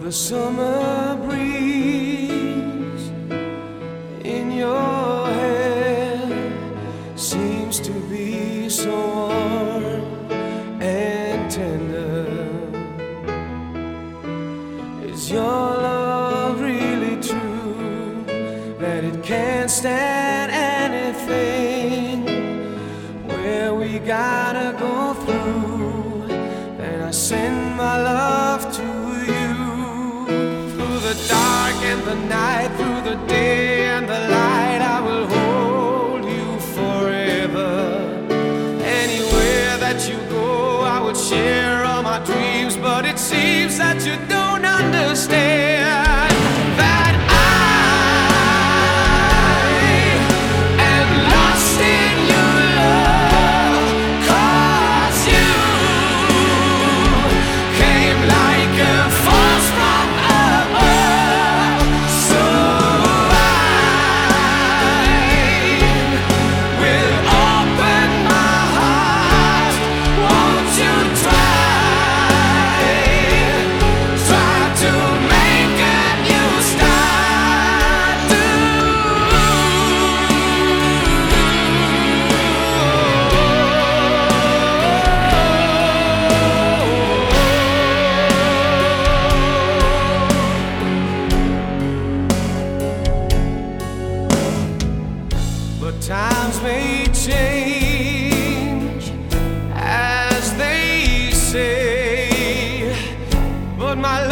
the summer breeze in your hair seems to be so warm and tender. Is your love really true, that it can't stand anything? Where we gotta go through, then I send my love to you. Through the dark and the night, through the day and the light, I will hold you forever. Anywhere that you go, I would share all my dreams, but it seems that you don't understand that I am lost in your love, 'cause you came like a force from above. So I will open my heart. Won't you try to make a new start? But times may change, as they say, but my